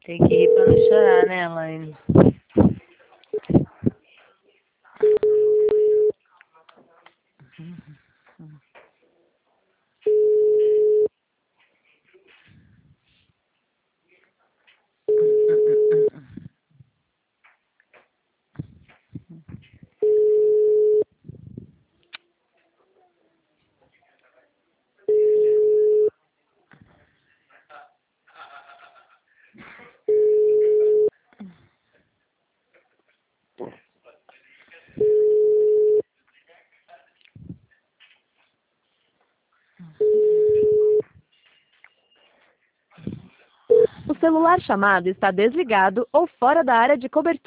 Tem que rir pra não chorar, né, Elaine? O celular chamado está desligado ou fora da área de cobertura.